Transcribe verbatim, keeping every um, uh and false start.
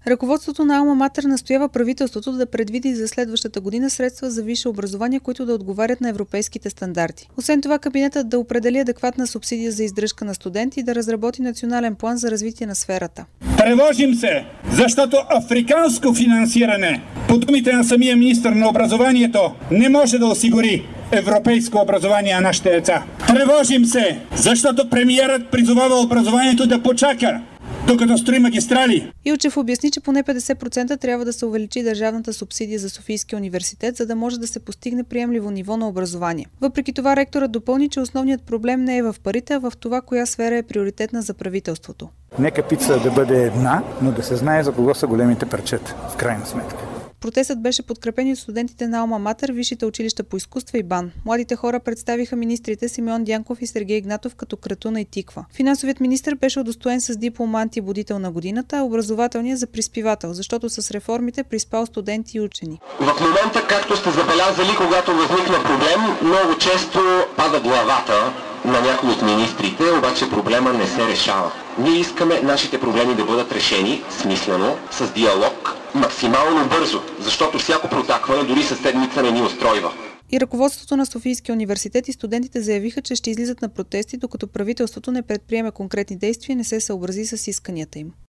Ръководството на Алма Матер настоява правителството да предвиди за следващата година средства за висше образование, които да отговарят на европейските стандарти. Освен това, кабинетът да определи адекватна субсидия за издръжка на студенти и да разработи национален план за развитие на сферата. Тревожим се, защото африканско финансиране, по думите на самия министър на образованието, не може да осигури европейско образование на нашите деца. Тревожим се, защото премиерът призовава образованието да почака, докато строи магистрали. Илчев обясни, че поне петдесет процента трябва да се увеличи държавната субсидия за Софийския университет, за да може да се постигне приемливо ниво на образование. Въпреки това, ректорът допълни, че основният проблем не е в парите, а в това, коя сфера е приоритетна за правителството. Нека пица да бъде една, но да се знае за кого са големите парчета, в крайна сметка. Протестът беше подкрепен от студентите на Алма Матер, висшите училища по изкуства и БАН. Младите хора представиха министрите Симеон Дянков и Сергей Игнатов като кратуна и тиква. Финансовият министър беше удостоен с диплома антибудител на годината, а образователният за приспивател, защото с реформите приспал студенти и учени. В момента, както сте забелязали, когато възникне проблем, много често пада главата на някои от министрите, обаче проблема не се решава. Ние искаме нашите проблеми да бъдат решени смислено, с диалог, максимално бързо, защото всяко протакване дори със седмица не ни устройва. И ръководството на Софийския университет и студентите заявиха, че ще излизат на протести, докато правителството не предприеме конкретни действия и не се съобрази с исканията им.